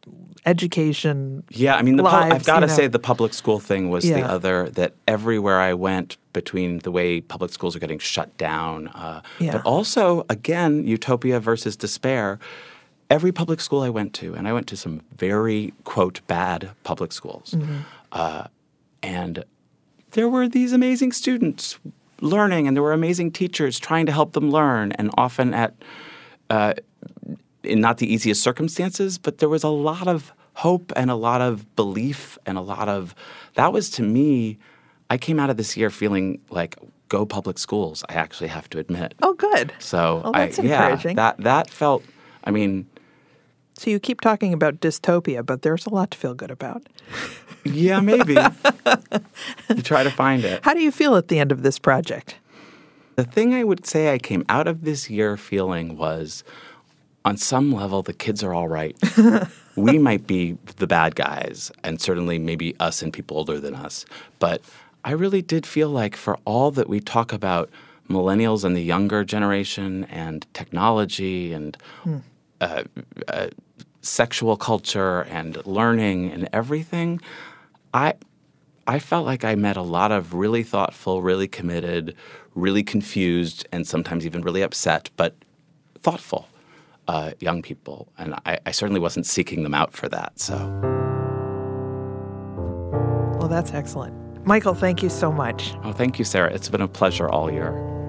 education. Yeah, I mean, the pu- lives, I've got to you know. say the public school thing was the Yeah. other, that everywhere I went between the way public schools are getting shut down, uh, Yeah. but also, again, utopia versus despair. Every public school I went to, and I went to some very, quote, bad public schools, Mhm. uh, and there were these amazing students learning, and there were amazing teachers trying to help them learn, and often at uh, in not the easiest circumstances, but there was a lot of hope and a lot of belief and a lot of – that was to me – I came out of this year feeling like go public schools, I actually have to admit. Oh, good. So Well, that's I, yeah, encouraging. that, that felt – I mean – So you keep talking about dystopia, but there's a lot to feel good about. yeah, maybe. You try to find it. How do you feel at the end of this project? The thing I would say I came out of this year feeling was – on some level, the kids are all right. We might be the bad guys, and certainly maybe us and people older than us. But I really did feel like for all that we talk about millennials and the younger generation and technology and Hmm. uh, uh, sexual culture and learning and everything, I I felt like I met a lot of really thoughtful, really committed, really confused, and sometimes even really upset, but thoughtful Uh, young people, and I, I certainly wasn't seeking them out for that. So, Well, that's excellent. Michael, thank you so much. oh, thank you, Sarah. It's been a pleasure all year.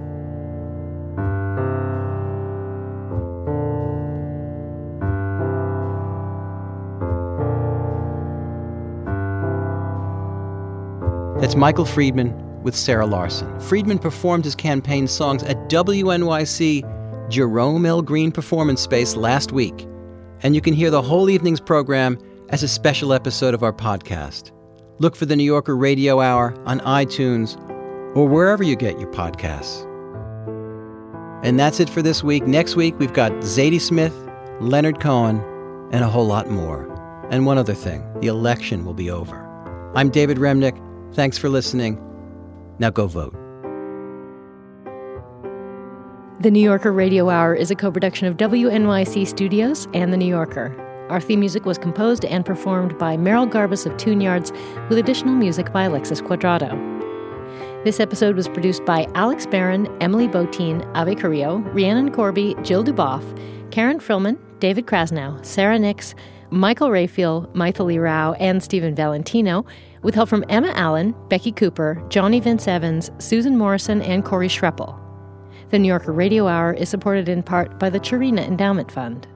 That's Michael Friedman with Sarah Larson. Friedman performed his campaign songs at W N Y C Jerome L. Green Performance Space last week, and you can hear the whole evening's program as a special episode of our podcast. Look for the New Yorker Radio Hour on iTunes or wherever you get your podcasts. And that's it for this week. Next week, we've got Zadie Smith, Leonard Cohen, and a whole lot more. And one other thing, the election will be over. I'm David Remnick. Thanks for listening. Now go vote. The New Yorker Radio Hour is a co-production of W N Y C Studios and The New Yorker. Our theme music was composed and performed by Merrill Garbus of Tune Yards, with additional music by Alexis Cuadrado. This episode was produced by Alex Barron, Emily Botine, Ave Carrillo, Rhiannon Corby, Jill Duboff, Karen Frillman, David Krasnow, Sarah Nix, Michael Rayfield, Maithili Rao, and Stephen Valentino, with help from Emma Allen, Becky Cooper, Johnny Vince Evans, Susan Morrison, and Corey Schreppel. The New Yorker Radio Hour is supported in part by the Chirina Endowment Fund.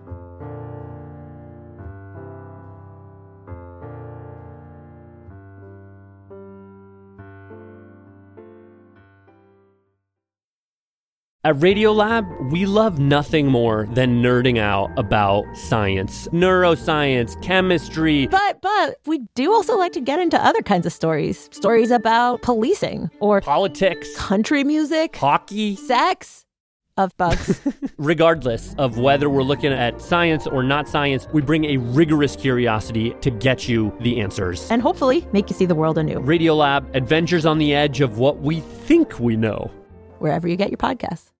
At Radiolab, we love nothing more than nerding out about science, neuroscience, chemistry. But but we do also like to get into other kinds of stories. Stories about policing or politics, country music, hockey, sex. Of bugs. Regardless of whether we're looking at science or not science, we bring a rigorous curiosity to get you the answers. And hopefully make you see the world anew. Radiolab, adventures on the edge of what we think we know. Wherever you get your podcasts.